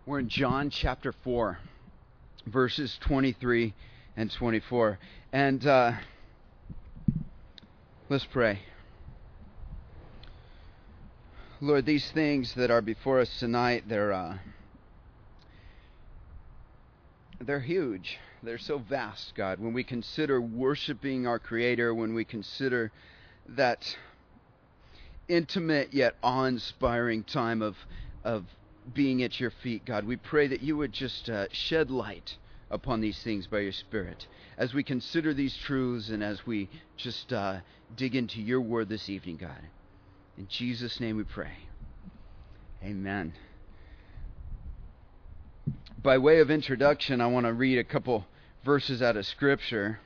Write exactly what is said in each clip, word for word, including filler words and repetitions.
We're in John chapter four, verses twenty-three and twenty-four. And uh, let's pray. Lord, these things that are before us tonight, they're uh, they're huge. They're so vast, God. When we consider worshiping our Creator, when we consider that intimate yet awe-inspiring time of of being at your feet, God, we pray that you would just uh, shed light upon these things by your Spirit as we consider these truths and as we just uh, dig into your word this evening, God. In Jesus' name we pray. Amen. By way of introduction, I want to read a couple verses out of Scripture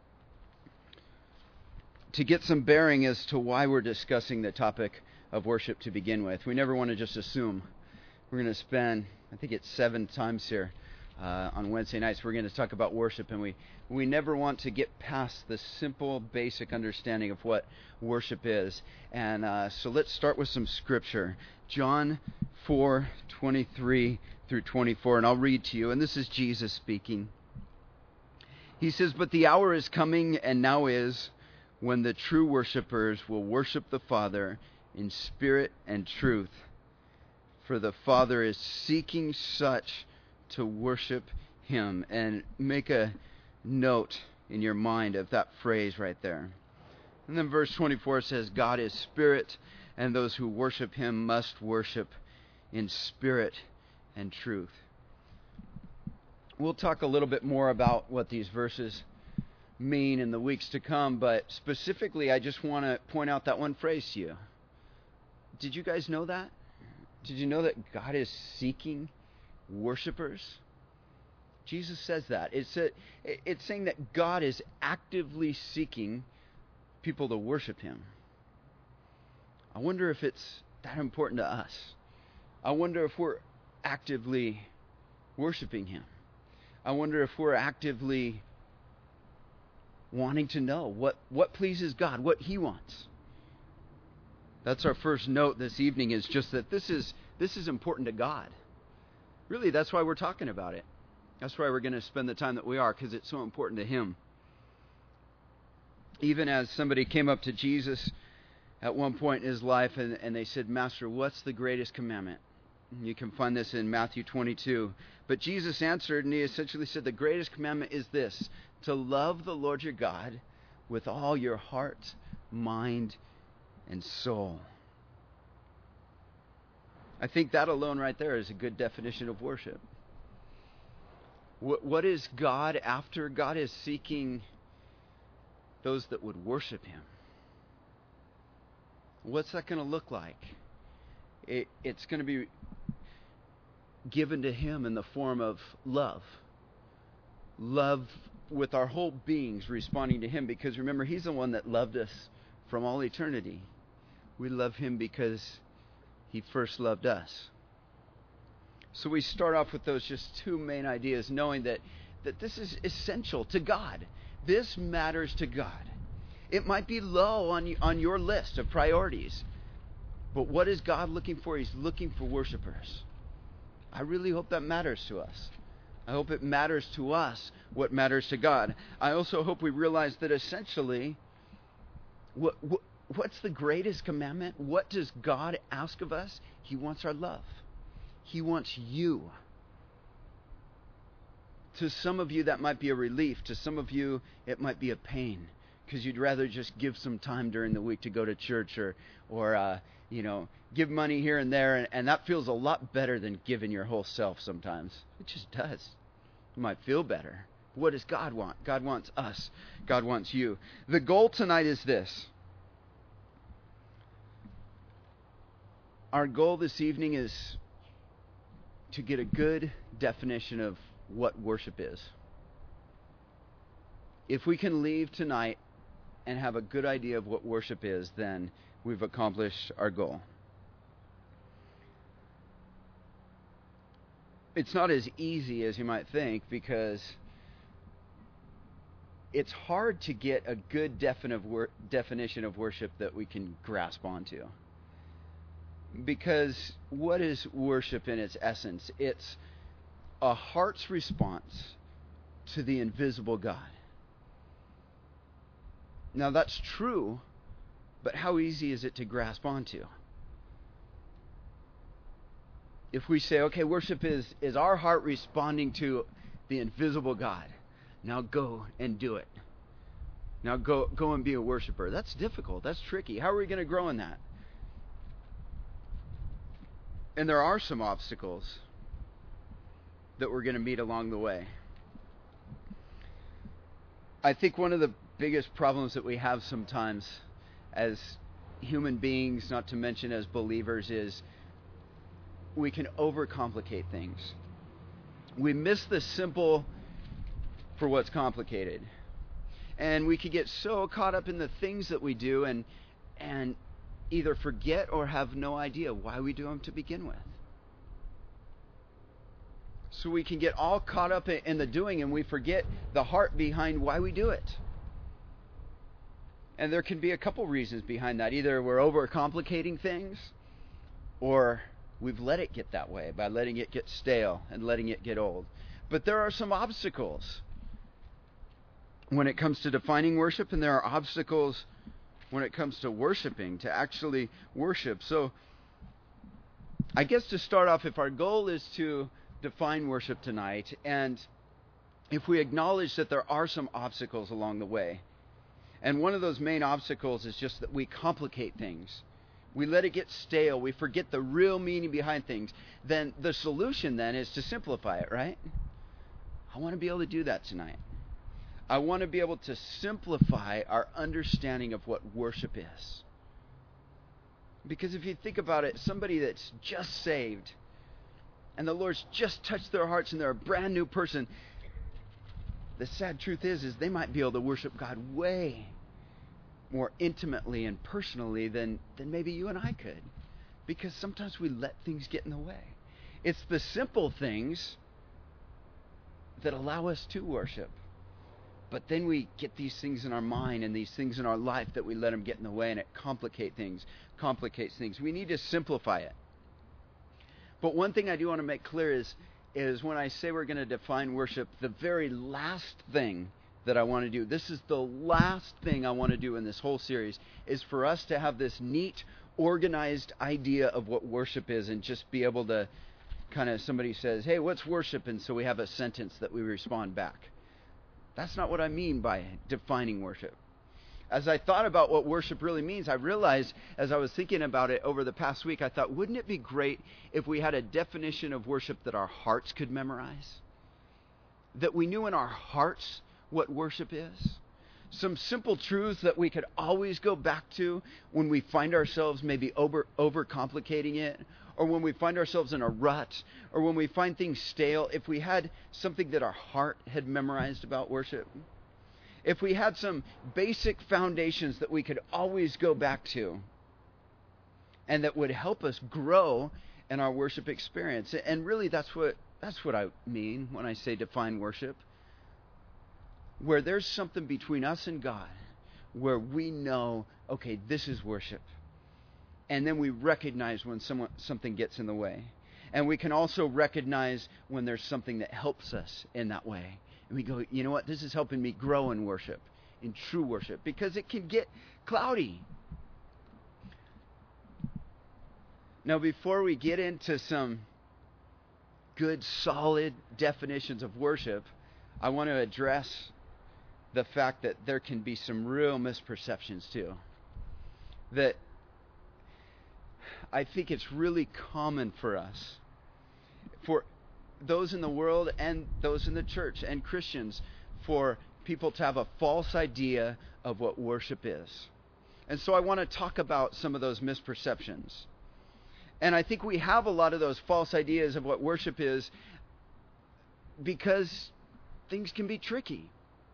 to get some bearing as to why we're discussing the topic of worship to begin with. We never want to just assume. We're going to spend, I think it's seven times here uh, on Wednesday nights, we're going to talk about worship, and we, we never want to get past the simple, basic understanding of what worship is. And uh, so let's start with some Scripture. John four, twenty-three through twenty-four, and I'll read to you, and this is Jesus speaking. He says, "But the hour is coming, and now is, when the true worshipers will worship the Father in spirit and truth. For the Father is seeking such to worship him." And make a note in your mind of that phrase right there. And then verse twenty-four says, "God is spirit, and those who worship him must worship in spirit and truth." We'll talk a little bit more about what these verses mean in the weeks to come, but specifically I just want to point out that one phrase to you. Did you guys know that? Did you know that God is seeking worshipers? Jesus says that. It's a, it's saying that God is actively seeking people to worship him. I wonder if it's that important to us. I wonder if we're actively worshiping him. I wonder if we're actively wanting to know what, what pleases God, what he wants. That's our first note this evening, is just that this is this is important to God. Really, that's why we're talking about it. That's why we're going to spend the time that we are, because it's so important to him. Even as somebody came up to Jesus at one point in his life and, and they said, "Master, what's the greatest commandment?" And you can find this in Matthew twenty-two. But Jesus answered, and he essentially said, "The greatest commandment is this, to love the Lord your God with all your heart, mind, and soul." I think that alone right there is a good definition of worship. What, what is God after? God is seeking those that would worship him. What's that going to look like? It, it's going to be given to him in the form of love. Love with our whole beings responding to him, because remember, he's the one that loved us from all eternity. We love him because he first loved us. So we start off with those just two main ideas, knowing that, that this is essential to God. This matters to God. It might be low on, on your list of priorities, but what is God looking for? He's looking for worshipers. I really hope that matters to us. I hope it matters to us what matters to God. I also hope we realize that essentially, what, what what's the greatest commandment? What does God ask of us? He wants our love. He wants you. To some of you, that might be a relief. To some of you, it might be a pain, because you'd rather just give some time during the week to go to church or, or uh, you know, give money here and there, and, and that feels a lot better than giving your whole self sometimes. It just does. You might feel better. What does God want? God wants us. God wants you. The goal tonight is this. Our goal this evening is to get a good definition of what worship is. If we can leave tonight and have a good idea of what worship is, then we've accomplished our goal. It's not as easy as you might think, because it's hard to get a good definition of worship that we can grasp onto. Because what is worship in its essence? It's a heart's response to the invisible God. Now that's true, but how easy is it to grasp onto? If we say, okay, worship is, is our heart responding to the invisible God. Now go and do it. Now go go and be a worshiper. That's difficult. That's tricky. How are we going to grow in that? And there are some obstacles that we're going to meet along the way. I think one of the biggest problems that we have sometimes as human beings, not to mention as believers, is we can overcomplicate things. We miss the simple for what's complicated. And we can get so caught up in the things that we do and and either forget or have no idea why we do them to begin with. So we can get all caught up in the doing and we forget the heart behind why we do it. And there can be a couple reasons behind that. Either we're overcomplicating things, or we've let it get that way by letting it get stale and letting it get old. But there are some obstacles when it comes to defining worship, and there are obstacles when it comes to worshiping, to actually worship. So I guess to start off, if our goal is to define worship tonight, and if we acknowledge that there are some obstacles along the way, and one of those main obstacles is just that we complicate things. We let it get stale. We forget the real meaning behind things. Then the solution then is to simplify it, right? I want to be able to do that tonight. I want to be able to simplify our understanding of what worship is. Because if you think about it, somebody that's just saved and the Lord's just touched their hearts and they're a brand new person, the sad truth is, is they might be able to worship God way more intimately and personally than, than maybe you and I could. Because sometimes we let things get in the way. It's the simple things that allow us to worship. But then we get these things in our mind and these things in our life that we let them get in the way, and it complicate things, complicates things. We need to simplify it. But one thing I do want to make clear is, is when I say we're going to define worship, the very last thing that I want to do, this is the last thing I want to do in this whole series, is for us to have this neat, organized idea of what worship is and just be able to kind of, somebody says, hey, what's worship? And so we have a sentence that we respond back. That's not what I mean by defining worship. As I thought about what worship really means, I realized as I was thinking about it over the past week, I thought, wouldn't it be great if we had a definition of worship that our hearts could memorize? That we knew in our hearts what worship is? Some simple truths that we could always go back to when we find ourselves maybe over overcomplicating it, or when we find ourselves in a rut, or when we find things stale. If we had something that our heart had memorized about worship, if we had some basic foundations that we could always go back to, and that would help us grow in our worship experience. And really that's what that's what I mean when I say define worship. Where there's something between us and God, where we know, okay, this is worship. And then we recognize when someone, something gets in the way. And we can also recognize when there's something that helps us in that way. And we go, you know what, this is helping me grow in worship, in true worship, because it can get cloudy. Now, before we get into some good, solid definitions of worship, I want to address the fact that there can be some real misperceptions too. That I think it's really common for us, for those in the world and those in the church and Christians, for people to have a false idea of what worship is. And so I want to talk about some of those misperceptions. And I think we have a lot of those false ideas of what worship is because things can be tricky.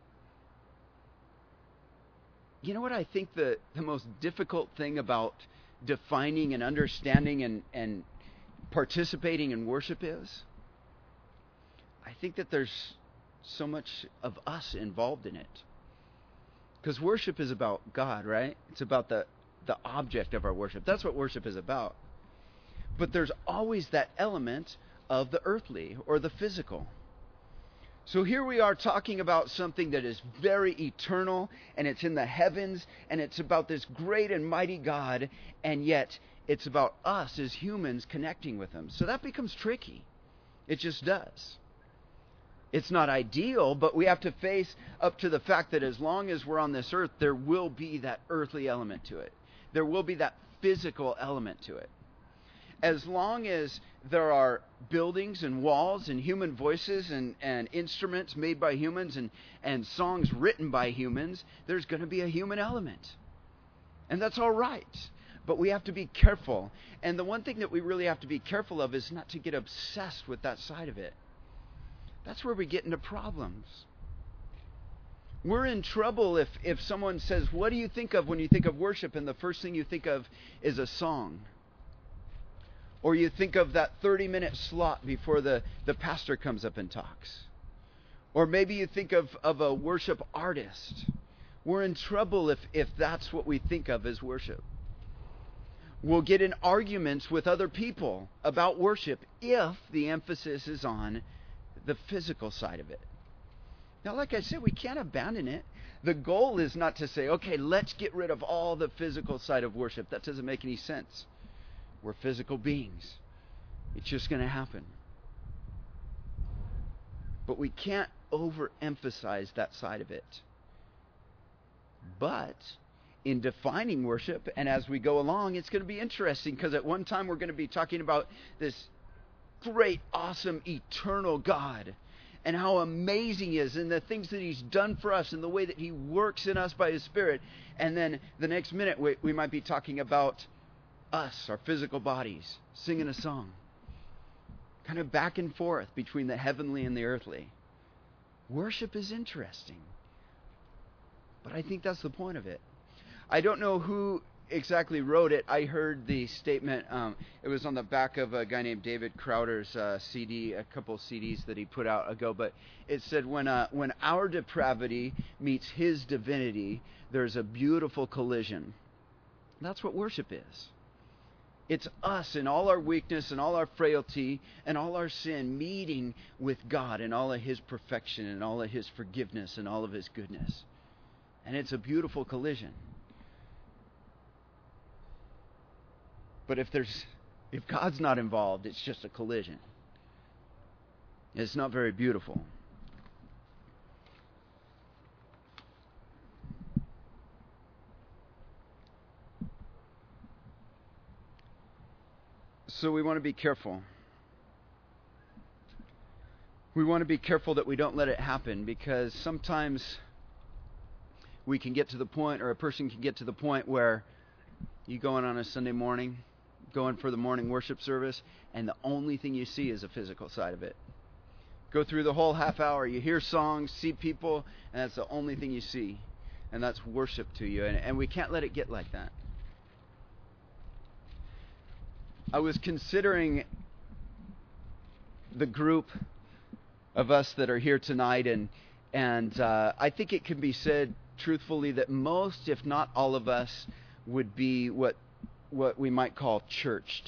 You know what I think the, the most difficult thing about defining and understanding and, and participating in worship is? I think that there's so much of us involved in it. Because worship is about God, right? It's about the, the object of our worship. That's what worship is about. But there's always that element of the earthly or the physical. So here we are talking about something that is very eternal, and it's in the heavens, and it's about this great and mighty God, and yet it's about us as humans connecting with Him. So that becomes tricky. It just does. It's not ideal, but we have to face up to the fact that as long as we're on this earth, there will be that earthly element to it. There will be that physical element to it. As long as there are buildings and walls and human voices and, and instruments made by humans and, and songs written by humans, there's going to be a human element. And that's all right. But we have to be careful. And the one thing that we really have to be careful of is not to get obsessed with that side of it. That's where we get into problems. We're in trouble if, if someone says, what do you think of when you think of worship? And the first thing you think of is a song. Or you think of that thirty-minute slot before the, the pastor comes up and talks. Or maybe you think of, of a worship artist. We're in trouble if, if that's what we think of as worship. We'll get in arguments with other people about worship if the emphasis is on the physical side of it. Now, like I said, we can't abandon it. The goal is not to say, okay, let's get rid of all the physical side of worship. That doesn't make any sense. We're physical beings. It's just going to happen. But we can't overemphasize that side of it. But in defining worship, and as we go along, it's going to be interesting because at one time we're going to be talking about this great, awesome, eternal God and how amazing He is and the things that He's done for us and the way that He works in us by His Spirit. And then the next minute we, we might be talking about us, our physical bodies, singing a song. Kind of back and forth between the heavenly and the earthly. Worship is interesting. But I think that's the point of it. I don't know who exactly wrote it. I heard the statement. Um, it was on the back of a guy named David Crowder's uh, C D, a couple C Ds that he put out ago. But it said, when uh, when our depravity meets His divinity, there's a beautiful collision. That's what worship is. It's us in all our weakness and all our frailty and all our sin meeting with God in all of His perfection and all of His forgiveness and all of His goodness. And it's a beautiful collision. But if there's if God's not involved, it's just a collision. It's not very beautiful. So we want to be careful. We want to be careful that we don't let it happen, because sometimes we can get to the point, or a person can get to the point where you go in on a Sunday morning, going for the morning worship service, and the only thing you see is the physical side of it. Go through the whole half hour, you hear songs, see people, and that's the only thing you see. And that's worship to you. And, and we can't let it get like that. I was considering the group of us that are here tonight, and and uh, I think it can be said truthfully that most, if not all of us, would be what what we might call churched.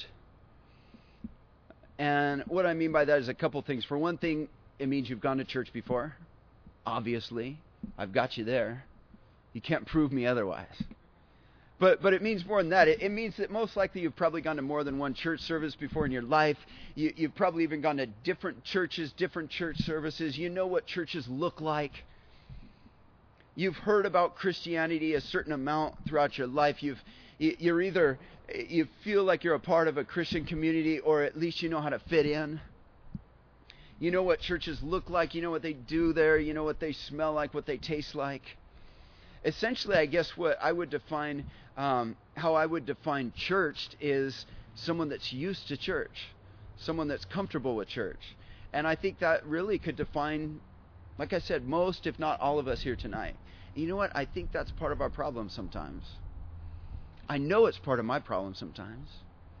And what I mean by that is a couple things. For one thing, it means you've gone to church before. Obviously, I've got you there. You can't prove me otherwise. But but it means more than that. It, it means that most likely you've probably gone to more than one church service before in your life. You, you've probably even gone to different churches, different church services. You know what churches look like. You've heard about Christianity a certain amount throughout your life. You've you're either you feel like you're a part of a Christian community, or at least you know how to fit in. You know what churches look like. You know what they do there. You know what they smell like, what they taste like. Essentially, I guess what I would define, um, how I would define churched is someone that's used to church, someone that's comfortable with church. And I think that really could define, like I said, most, if not all of us here tonight. And you know what? I think that's part of our problem sometimes. I know it's part of my problem sometimes.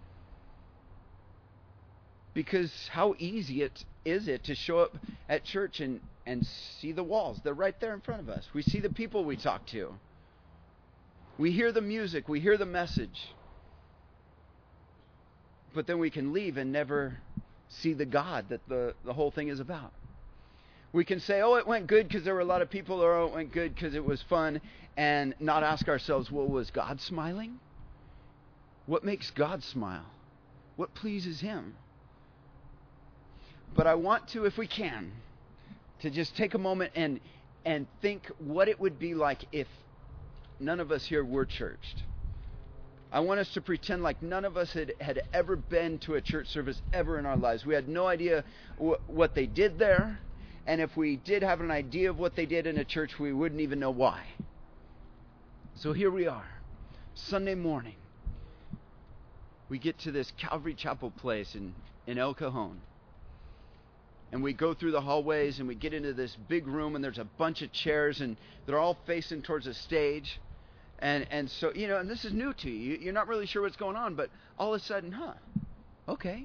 Because how easy it is it to show up at church and, and see the walls. They're right there in front of us. We see the people we talk to. We hear the music. We hear the message. but then we can leave and never see the God that the, the whole thing is about. We can say, oh, it went good because there were a lot of people, or oh, it went good because it was fun, and not ask ourselves, well, was God smiling? What makes God smile? What pleases him? But I want to, if we can, to just take a moment and and think what it would be like if none of us here were churched. I want us to pretend like none of us had, had ever been to a church service ever in our lives. We had no idea wh- what they did there. And if we did have an idea of what they did in a church, we wouldn't even know why. So here we are, Sunday morning. We get to this Calvary Chapel place in, in El Cajon. And we go through the hallways and we get into this big room, and there's a bunch of chairs, and they're all facing towards a stage. And and so, you know, and this is new to you. You're not really sure what's going on, but all of a sudden, huh, okay.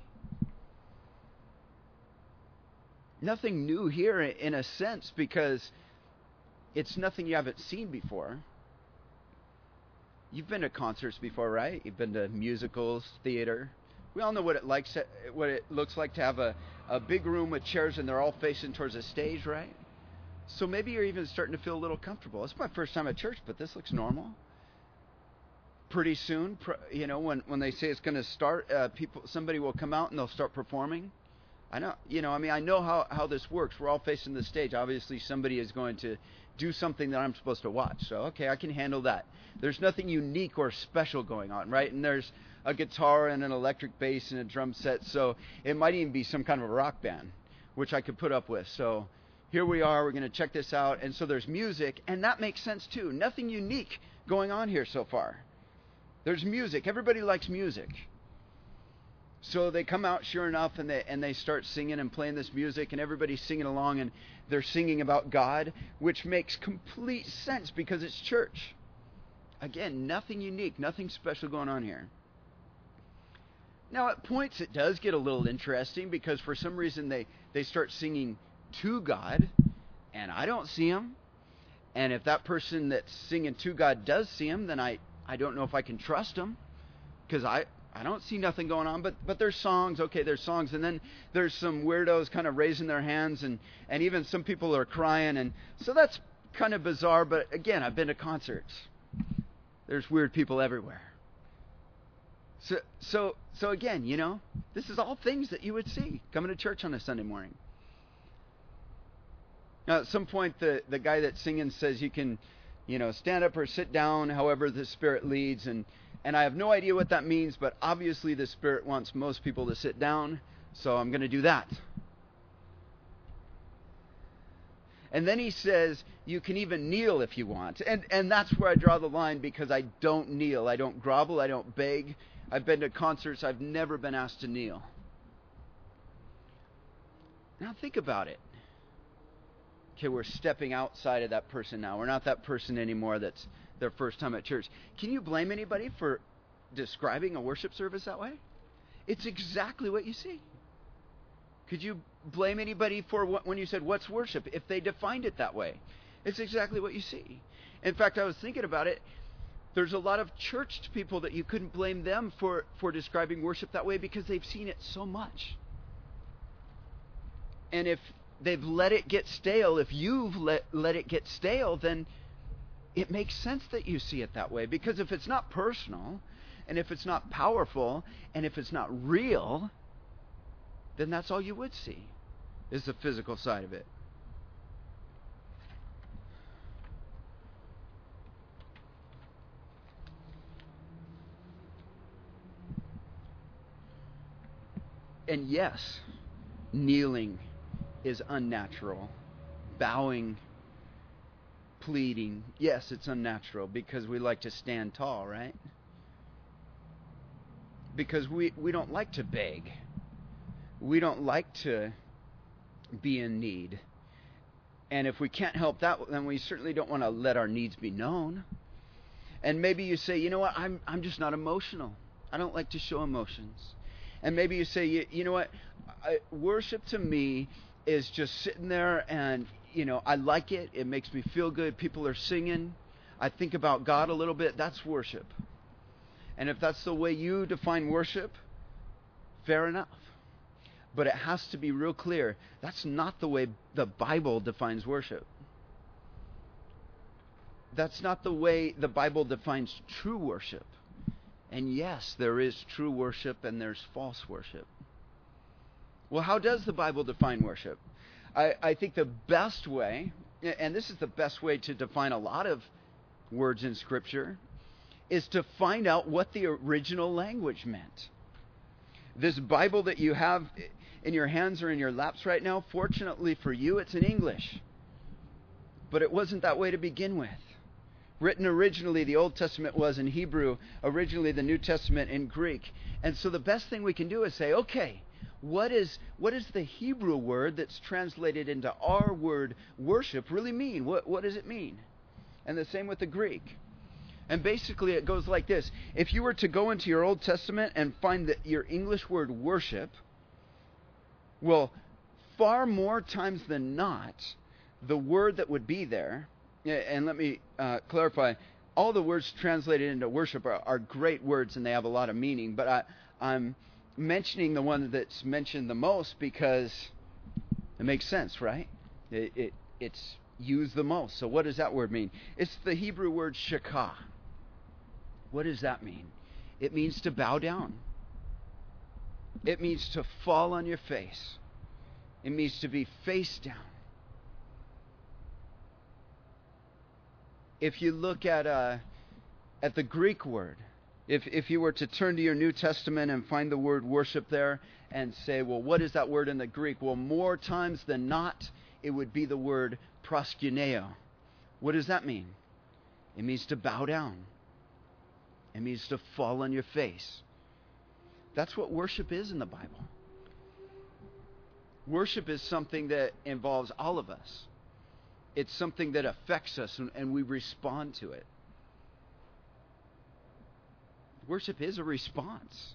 Nothing new here in a sense, because it's nothing you haven't seen before. You've been to concerts before, right? You've been to musicals, theater. We all know what it likes, what it looks like to have a, a big room with chairs and they're all facing towards a stage, right? So maybe you're even starting to feel a little comfortable. It's my first time at church, but this looks normal. Pretty soon, you know, when, when they say it's going to start, uh, people, somebody will come out and they'll start performing. I know, you know, I mean, I know how, how this works. We're all facing the stage. Obviously, somebody is going to do something that I'm supposed to watch. So, okay, I can handle that. There's nothing unique or special going on, right? And there's a guitar and an electric bass and a drum set. So it might even be some kind of a rock band, which I could put up with. So here we are. We're going to check this out. And so there's music, and that makes sense too. Nothing unique going on here so far. There's music. Everybody likes music. So they come out, sure enough, and they and they start singing and playing this music, and everybody's singing along, and they're singing about God, which makes complete sense because it's church. Again, nothing unique, nothing special going on here. Now, at points, it does get a little interesting because for some reason they, they start singing to God, and I don't see him. And if that person that's singing to God does see him, then I, I don't know if I can trust him because I... I don't see nothing going on, but but there's songs. Okay, there's songs. And then there's some weirdos kind of raising their hands, and, and even some people are crying. And so that's kind of bizarre, but again, I've been to concerts. There's weird people everywhere. So so so again, you know, this is all things that you would see coming to church on a Sunday morning. Now, at some point, the, the guy that's singing says you can, you know, stand up or sit down, however the Spirit leads, and And I have no idea what that means, but obviously the Spirit wants most people to sit down, so I'm going to do that. And then he says, you can even kneel if you want. And and that's where I draw the line, because I don't kneel. I don't grovel. I don't beg. I've been to concerts. I've never been asked to kneel. Now think about it. Okay, we're stepping outside of that person now. We're not that person anymore that's their first time at church. Can you blame anybody for describing a worship service that way? It's exactly what you see. Could you blame anybody for what, when you said, what's worship, if they defined it that way? It's exactly what you see. In fact, I was thinking about it. There's a lot of churched people that you couldn't blame them for, for describing worship that way because they've seen it so much. And if they've let it get stale, if you've let, let it get stale, then it makes sense that you see it that way, because if it's not personal, and if it's not powerful, and if it's not real, then that's all you would see, is the physical side of it. And yes, kneeling is unnatural. Bowing, pleading, yes, it's unnatural because we like to stand tall, right? Because we, we don't like to beg. We don't like to be in need. And if we can't help that, then we certainly don't want to let our needs be known. And maybe you say, you know what, I'm I'm just not emotional. I don't like to show emotions. And maybe you say, you, you know what, I, worship to me is just sitting there and, you know, I like it. It makes me feel good. People are singing. I think about God a little bit. That's worship. And if that's the way you define worship, Fair enough. But it has to be real clear. That's not the way the Bible defines worship. That's not the way the Bible defines true worship. And yes, there is true worship and there's false worship. Well, how does the Bible define worship? I, I think the best way, and this is the best way to define a lot of words in Scripture, is to find out what the original language meant. This Bible that you have in your hands or in your laps right now, fortunately for you, it's in English. But it wasn't that way to begin with. Written originally, the Old Testament was in Hebrew, originally the New Testament in Greek. And so the best thing we can do is say, okay, what is what is the Hebrew word that's translated into our word worship really mean? What what does it mean? And the same with the Greek. And basically it goes like this. If you were to go into your Old Testament and find that your English word worship, well, far more times than not, the word that would be there, and let me uh, clarify, all the words translated into worship are, are great words and they have a lot of meaning, but I, I'm mentioning the one that's mentioned the most because it makes sense, right? It, it It's used the most. So what does that word mean? It's the Hebrew word shakah. What does that mean? It means to bow down. It means to fall on your face. It means to be face down. If you look at uh, at the Greek word, if if you were to turn to your New Testament and find the word worship there and say, well, what is that word in the Greek? Well, more times than not, it would be the word proskuneo. What does that mean? It means to bow down. It means to fall on your face. That's what worship is in the Bible. Worship is something that involves all of us. It's something that affects us and, and we respond to it. Worship is a response.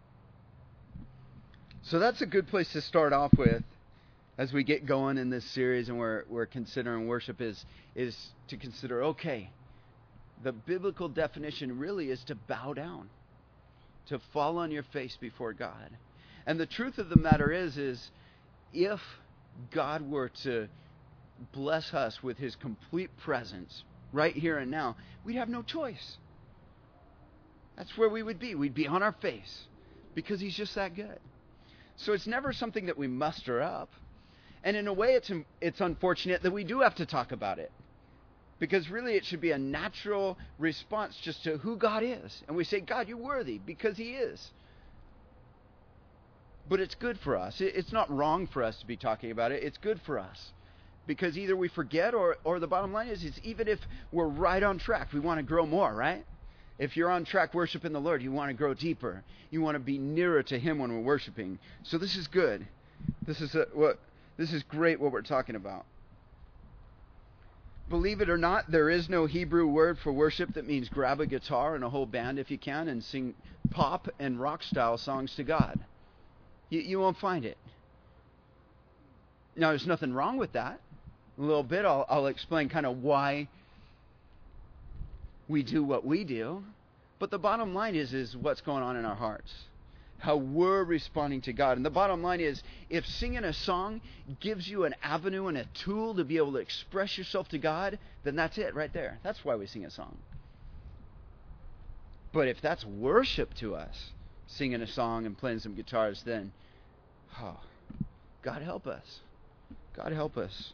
So that's a good place to start off with as we get going in this series and we're we're considering worship is is to consider, okay, the biblical definition really is to bow down, to fall on your face before God. And the truth of the matter is, is if God were to bless us with his complete presence right here and now, we'd have no choice. That's where we would be. We'd be on our face because he's just that good. So it's never something that we muster up. And in a way, it's it's unfortunate that we do have to talk about it. Because really it should be a natural response just to who God is. And we say, God, you're worthy because he is. But it's good for us. It's not wrong for us to be talking about it. It's good for us. Because either we forget or, or the bottom line is, is even if we're right on track, we want to grow more, right? If you're on track worshiping the Lord, you want to grow deeper. You want to be nearer to him when we're worshiping. So this is good. This is a, what this is great what we're talking about. Believe it or not, there is no Hebrew word for worship that means grab a guitar and a whole band if you can and sing pop and rock style songs to God. You, you won't find it. Now, there's nothing wrong with that. A little bit, I'll, I'll explain kind of why we do what we do. But the bottom line is, is what's going on in our hearts. How we're responding to God. And the bottom line is, if singing a song gives you an avenue and a tool to be able to express yourself to God, then that's it right there. That's why we sing a song. But if that's worship to us, singing a song and playing some guitars, then, oh, God help us. God help us.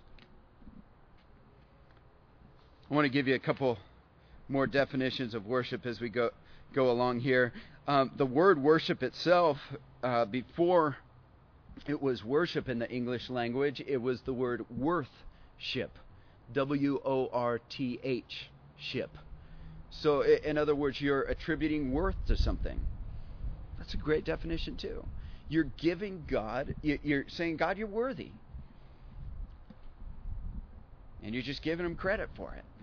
I want to give you a couple more definitions of worship as we go go along here. Um, the word worship itself, uh, before it was worship in the English language, it was the word worthship. W O R T H, ship. So in other words, you're attributing worth to something. That's a great definition too. You're giving God, you're saying, God, you're worthy. And you're just giving him credit for it.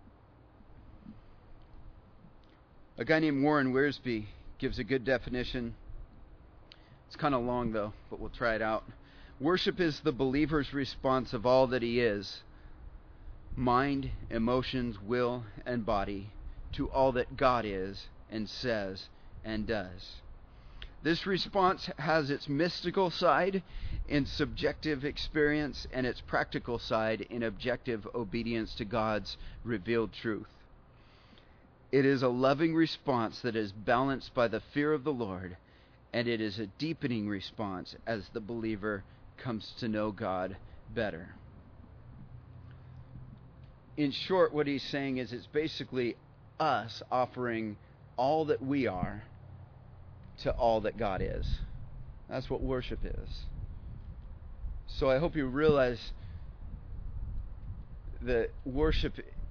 A guy named Warren Wiersbe gives a good definition. It's kind of long though, but we'll try it out. Worship is the believer's response of all that he is, mind, emotions, will, and body, to all that God is and says and does. This response has its mystical side in subjective experience and its practical side in objective obedience to God's revealed truth. It is a loving response that is balanced by the fear of the Lord, and it is a deepening response as the believer comes to know God better. In short, what he's saying is it's basically us offering all that we are to all that God is. That's what worship is. So I hope you realize that worship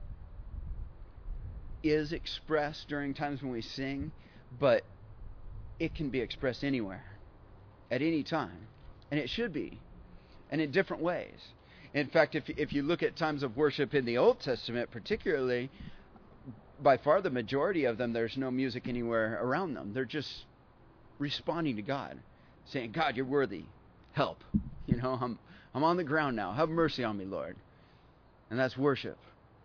is expressed during times when we sing, but it can be expressed anywhere, at any time, and it should be, and in different ways. In fact, if if you look at times of worship in the Old Testament particularly, by far the majority of them, there's no music anywhere around them. They're just responding to God, saying, God, you're worthy. Help. You know, I'm I'm on the ground now. Have mercy on me, Lord. And that's worship.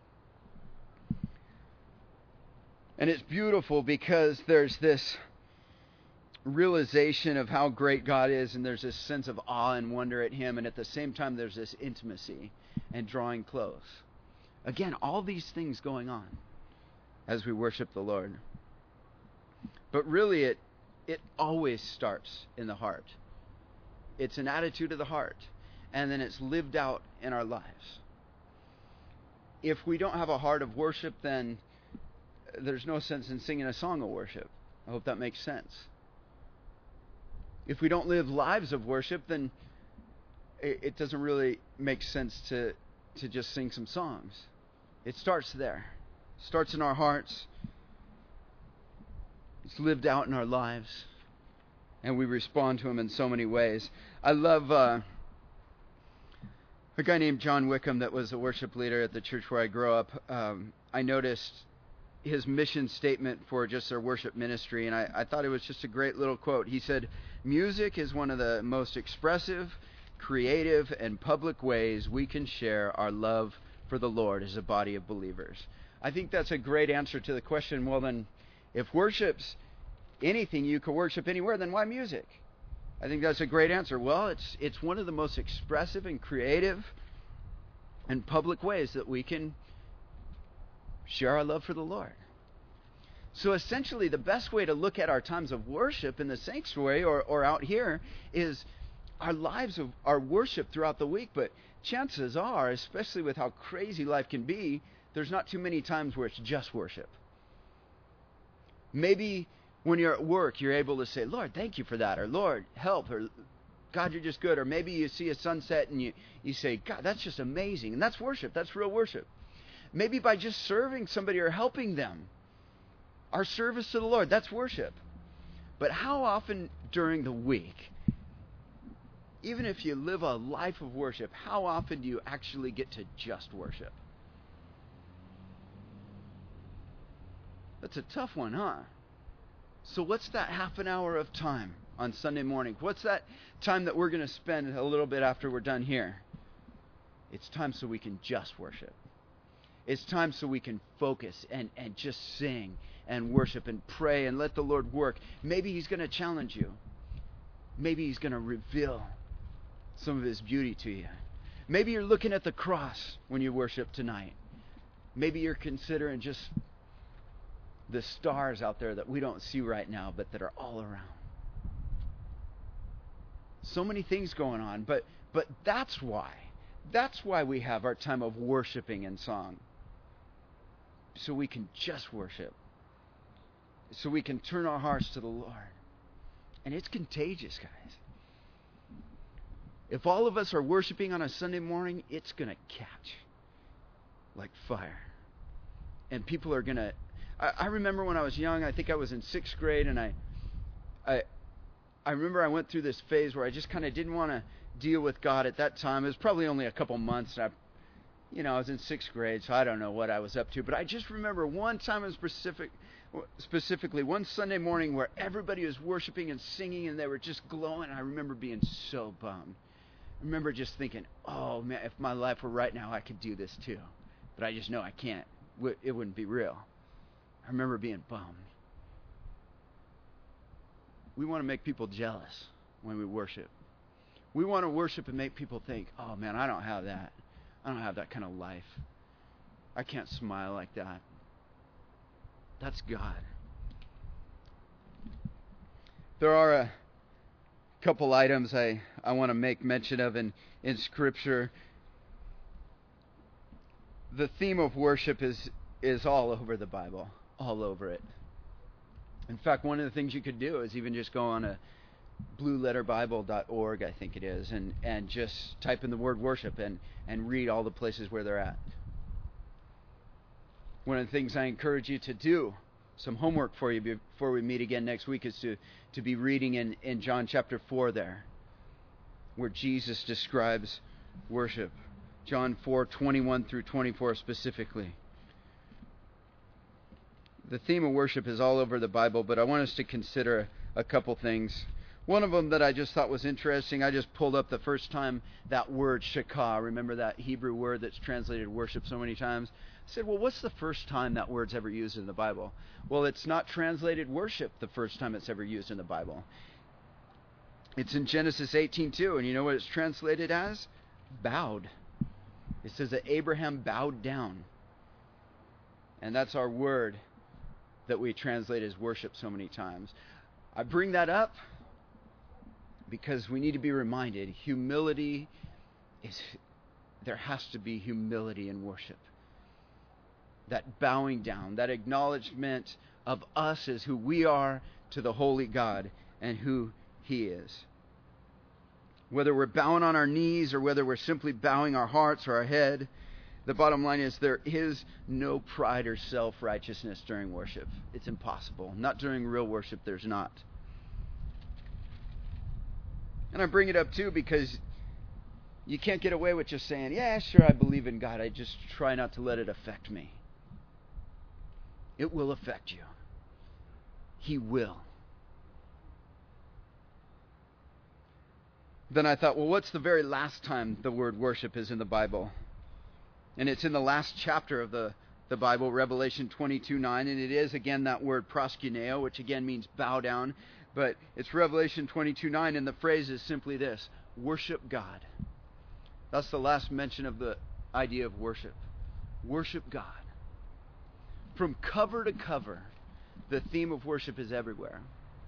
And it's beautiful because there's this realization of how great God is, and there's this sense of awe and wonder at Him, and at the same time there's this intimacy and drawing close. Again, all these things going on as we worship the Lord. But really it it always starts in the heart. It's an attitude of the heart, and then it's lived out in our lives. If we don't have a heart of worship, then there's no sense in singing a song of worship. I hope that makes sense. If we don't live lives of worship, then it, it doesn't really make sense to to just sing some songs. It starts there. It starts in our hearts. It's lived out in our lives, and we respond to Him in so many ways. I love uh, a guy named John Wickham that was a worship leader at the church where I grew up. Um, I noticed his mission statement for just their worship ministry, and I, I thought it was just a great little quote. He said, "Music is one of the most expressive, creative, and public ways we can share our love for the Lord as a body of believers." I think that's a great answer to the question, well then, if worship's anything you can worship anywhere, then why music? I think that's a great answer. Well, it's it's one of the most expressive and creative and public ways that we can share our love for the Lord. So essentially, the best way to look at our times of worship in the sanctuary or, or out here is our lives of our worship throughout the week. But chances are, especially with how crazy life can be, there's not too many times where it's just worship. Maybe when you're at work, you're able to say, Lord, thank you for that, or Lord, help, or God, you're just good. Or maybe you see a sunset and you, you say, God, that's just amazing. And that's worship. That's real worship. Maybe by just serving somebody or helping them. Our service to the Lord, that's worship. But how often during the week, even if you live a life of worship, how often do you actually get to just worship? That's a tough one, huh? So what's that half an hour of time on Sunday morning? What's that time that we're going to spend a little bit after we're done here? It's time so we can just worship. It's time so we can focus and, and just sing and worship and pray and let the Lord work. Maybe He's going to challenge you. Maybe He's going to reveal some of His beauty to you. Maybe you're looking at the cross when you worship tonight. Maybe you're considering just the stars out there that we don't see right now, but that are all around. So many things going on, but but that's why. That's why we have our time of worshiping in song. So we can just worship. So we can turn our hearts to the Lord. And it's contagious, guys. If all of us are worshiping on a Sunday morning, it's going to catch like fire. And people are going to... I, I remember when I was young, I think I was in sixth grade, and I... I I remember I went through this phase where I just kind of didn't want to deal with God at that time. It was probably only a couple months. And I, you know, I was in sixth grade, so I don't know what I was up to. But I just remember one time in specific, specifically one Sunday morning where everybody was worshiping and singing, and they were just glowing. I remember being so bummed. I remember just thinking, oh, man, if my life were right now, I could do this too. But I just know I can't. It wouldn't be real. I remember being bummed. we want to make people jealous when we worship. We want to worship and make people think, oh man, I don't have that. I don't have that kind of life. I can't smile like that. That's God. There are a couple items I, I want to make mention of in, in Scripture. The theme of worship is, is all over the Bible, all over it. In fact, one of the things you could do is even just go on a blue letter bible dot org, I think it is, and, and just type in the word worship and, and read all the places where they're at. One of the things I encourage you to do, some homework for you before we meet again next week, is to, to be reading in, in John chapter four there, where Jesus describes worship. John four, twenty-one through twenty-four specifically. The theme of worship is all over the Bible, but I want us to consider a couple things. One of them that I just thought was interesting, I just pulled up the first time that word shakah. Remember that Hebrew word that's translated worship so many times? I said, well, what's the first time that word's ever used in the Bible? Well, it's not translated worship the first time it's ever used in the Bible. It's in Genesis eighteen two, and you know what it's translated as? Bowed. It says that Abraham bowed down. And that's our word that we translate as worship so many times. I bring that up because we need to be reminded, humility is, there has to be humility in worship. That bowing down, that acknowledgement of us as who we are to the holy God and who He is. Whether we're bowing on our knees or whether we're simply bowing our hearts or our head, the bottom line is there is no pride or self-righteousness during worship. It's impossible. Not during real worship, there's not. And I bring it up too because you can't get away with just saying, yeah, sure, I believe in God. I just try not to let it affect me. It will affect you. He will. Then I thought, well, what's the very last time the word worship is in the Bible? And it's in the last chapter of the, the Bible, Revelation twenty-two nine, and it is, again, that word proskuneo, which again means bow down. But it's Revelation twenty-two nine, and the phrase is simply this: worship God. That's the last mention of the idea of worship. Worship God. From cover to cover, the theme of worship is everywhere.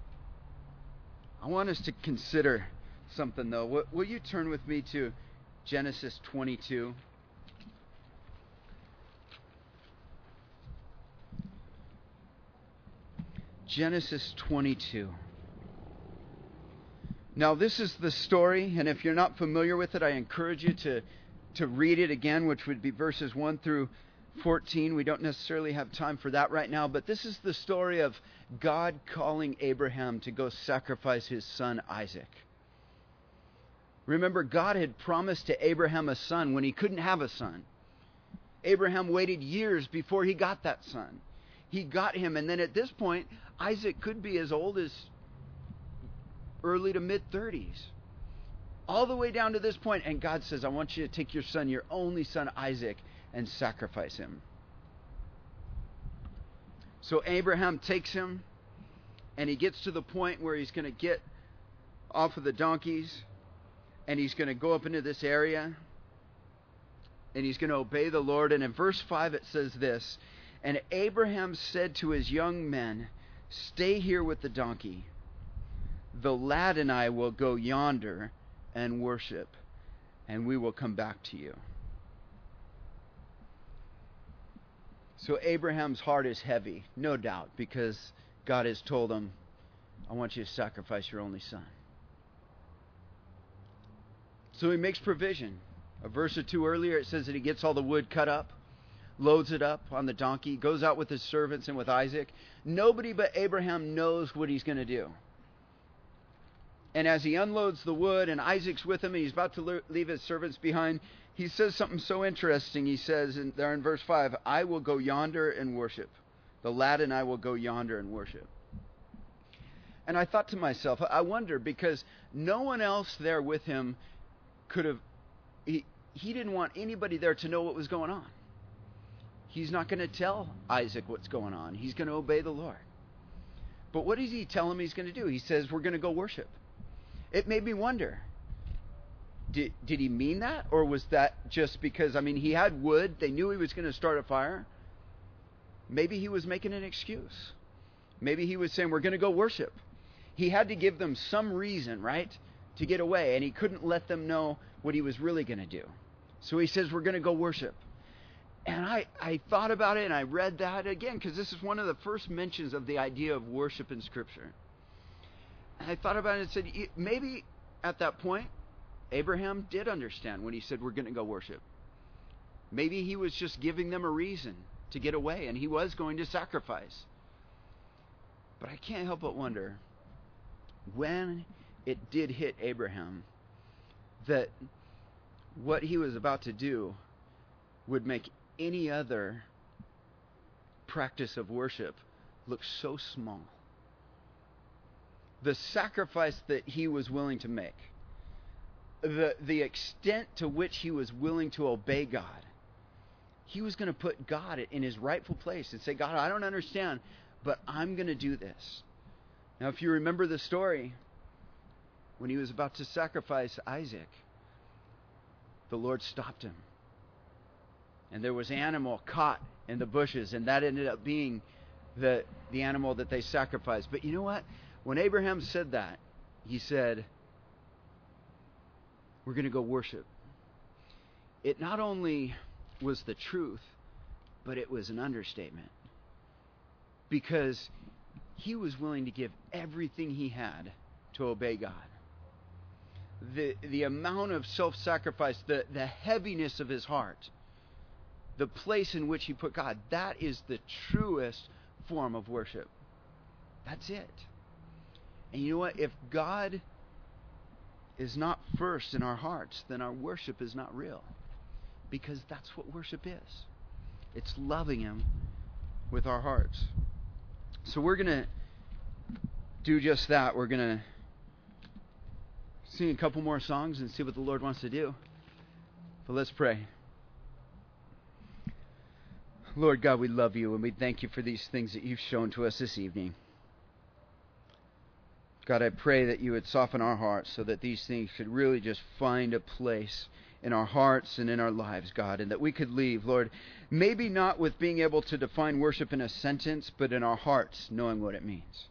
I want us to consider something, though. Will, will you turn with me to Genesis twenty-two? Genesis twenty-two. Now, this is the story, and if you're not familiar with it, I encourage you to, to read it again, which would be verses one through fourteen. We don't necessarily have time for that right now, but this is the story of God calling Abraham to go sacrifice his son Isaac. Remember, God had promised to Abraham a son when he couldn't have a son. Abraham waited years before he got that son. He got him, and then at this point, Isaac could be as old as early to mid-thirties. All the way down to this point, and God says, I want you to take your son, your only son Isaac, and sacrifice him. So Abraham takes him, and he gets to the point where he's going to get off of the donkeys, and he's going to go up into this area, and he's going to obey the Lord. And in verse five it says this: and Abraham said to his young men, stay here with the donkey. The lad and I will go yonder and worship, and we will come back to you. So Abraham's heart is heavy, no doubt, because God has told him, I want you to sacrifice your only son. So he makes provision. A verse or two earlier, it says that he gets all the wood cut up, loads it up on the donkey, goes out with his servants and with Isaac. Nobody but Abraham knows what he's going to do. And as he unloads the wood and Isaac's with him and he's about to leave his servants behind, he says something so interesting. He says in, there in verse five, I will go yonder and worship. The lad and I will go yonder and worship. And I thought to myself, I wonder, because no one else there with him could have, he, he didn't want anybody there to know what was going on. He's not going to tell Isaac what's going on. He's going to obey the Lord. But what does he tell him he's going to do? He says, we're going to go worship. It made me wonder, did, did he mean that? Or was that just because, I mean, he had wood. They knew he was going to start a fire. Maybe he was making an excuse. Maybe he was saying, we're going to go worship. He had to give them some reason, right, to get away. And he couldn't let them know what he was really going to do. So he says, we're going to go worship. And I, I thought about it and I read that again, because this is one of the first mentions of the idea of worship in Scripture. And I thought about it and said, maybe at that point, Abraham did understand when he said, we're going to go worship. Maybe he was just giving them a reason to get away, and he was going to sacrifice. But I can't help but wonder, when it did hit Abraham that what he was about to do would make any other practice of worship look so small. The sacrifice that he was willing to make, the the extent to which he was willing to obey God, he was going to put God in his rightful place and say, God, I don't understand, but I'm going to do this. Now, if you remember the story, when he was about to sacrifice Isaac, the Lord stopped him. And there was an animal caught in the bushes, and that ended up being the the animal that they sacrificed. But you know what? When Abraham said that, he said, we're going to go worship. It not only was the truth, but it was an understatement. Because he was willing to give everything he had to obey God. The the amount of self-sacrifice, the, the heaviness of his heart, the place in which he put God, that is the truest form of worship. That's it. And you know what? If God is not first in our hearts, then our worship is not real. Because that's what worship is. It's loving him with our hearts. So we're going to do just that. We're going to sing a couple more songs and see what the Lord wants to do. But let's pray. Lord God, we love you and we thank you for these things that you've shown to us this evening. God, I pray that you would soften our hearts so that these things could really just find a place in our hearts and in our lives, God, and that we could leave, Lord, maybe not with being able to define worship in a sentence, but in our hearts, knowing what it means.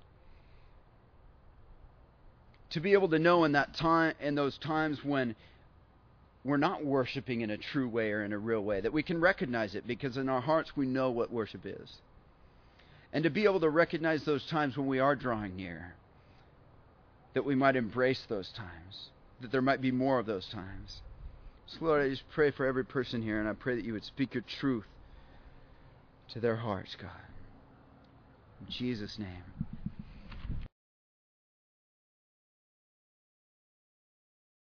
To be able to know in that time, in those times when we're not worshiping in a true way or in a real way, that we can recognize it because in our hearts we know what worship is. And to be able to recognize those times when we are drawing near, that we might embrace those times, that there might be more of those times. So Lord, I just pray for every person here, and I pray that you would speak your truth to their hearts, God. In Jesus' name.